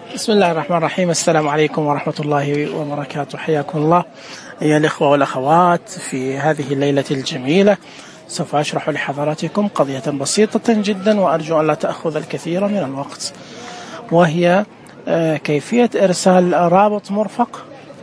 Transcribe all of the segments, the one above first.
بسم الله الرحمن الرحيم. السلام عليكم ورحمة الله وبركاته. حياكم الله أيها الإخوة والأخوات في هذه الليلة الجميلة. سوف أشرح لحضراتكم قضية بسيطة جدا وأرجو أن لا تأخذ الكثير من الوقت، وهي كيفية إرسال رابط مرفق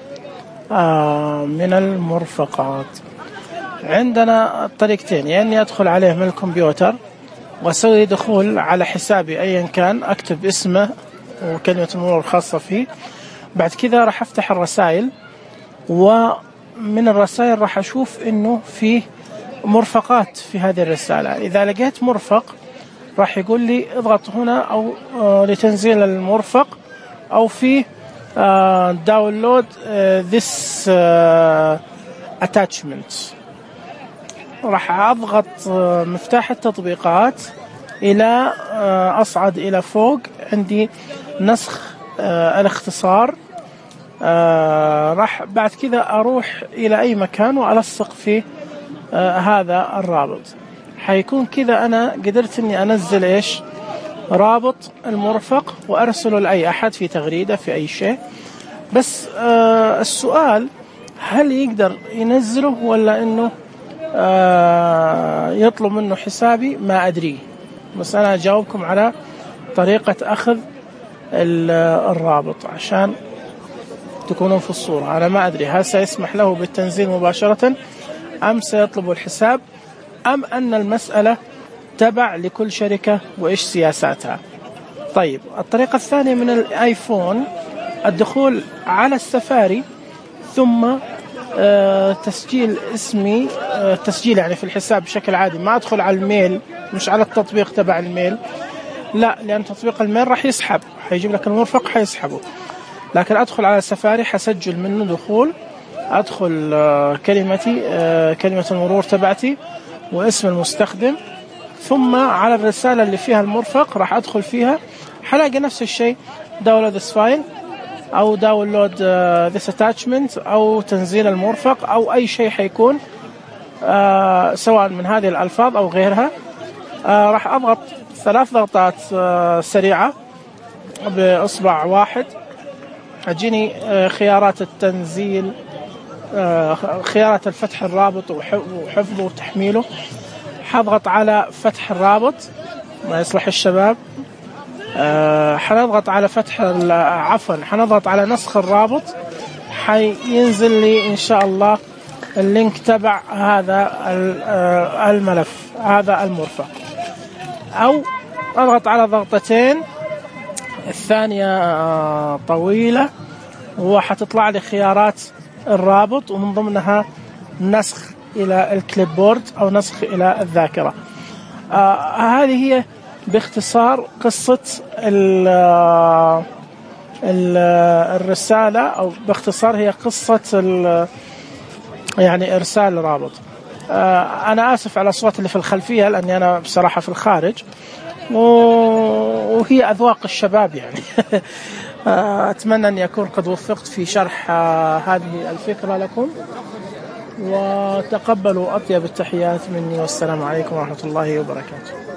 من المرفقات. عندنا طريقتين، يعني أدخل عليه من الكمبيوتر وأسوي دخول على حسابي أيا كان، أكتب اسمه وكلمة المرور الخاصة فيه. بعد كذا راح أفتح الرسائل، ومن الرسائل راح أشوف إنه فيه مرفقات في هذه الرسالة. إذا لقيت مرفق راح يقول لي اضغط هنا أو لتنزيل المرفق، أو في download this attachment. راح أضغط مفتاح التطبيقات إلى أصعد إلى فوق، عندي نسخ الاختصار. راح بعد كذا أروح إلى أي مكان وألصق في هذا الرابط. حيكون كذا أنا قدرت إني أنزل إيش رابط المرفق وأرسله لأي أحد في تغريدة في أي شيء. بس السؤال، هل يقدر ينزله ولا إنه يطلب منه حسابي؟ ما أدري، بس أنا أجاوبكم على طريقة أخذ الرابط عشان تكونون في الصورة. أنا ما أدري هل سيسمح له بالتنزيل مباشرة أم سيطلب الحساب، أم أن المسألة تبع لكل شركة وإيش سياساتها. طيب، الطريقة الثانية من الآيفون الدخول على السفاري، ثم تسجيل اسمي، تسجيل يعني في الحساب بشكل عادي. ما أدخل على الميل، مش على التطبيق تبع الميل، لا، لأن تطبيق الميل راح يسحب، حيجيب لك المرفق حيسحبه. لكن أدخل على السفاري، حسجل منه دخول، أدخل كلمتي، كلمة المرور تبعتي واسم المستخدم، ثم على الرسالة اللي فيها المرفق راح أدخل فيها، حلاقي نفس الشيء download this file أو download this attachment أو تنزيل المرفق أو أي شيء حيكون سواء من هذه الألفاظ أو غيرها. راح أضغط 3 ضغطات سريعة بإصبع واحد، أجيني خيارات التنزيل، خيارات الفتح الرابط وحفظه وتحميله. حضغط على فتح الرابط، ما يصلح الشباب. حنضغط على فتح، عفوا حنضغط على نسخ الرابط، حينزل لي إن شاء الله اللينك تبع هذا الملف، هذا المرفق. أو أضغط على ضغطتين، الثانية طويلة، وحتطلع لي خيارات الرابط ومن ضمنها نسخ إلى الكليب بورد أو نسخ إلى الذاكرة. هذه هي باختصار قصة الرسالة، أو باختصار هي قصة يعني إرسال رابط. أنا آسف على الأصوات اللي في الخلفية لأني أنا بصراحة في الخارج، وهي أذواق الشباب يعني. أتمنى أن يكون قد وفقت في شرح هذه الفكرة لكم، وتقبلوا أطيب التحيات مني، والسلام عليكم ورحمة الله وبركاته.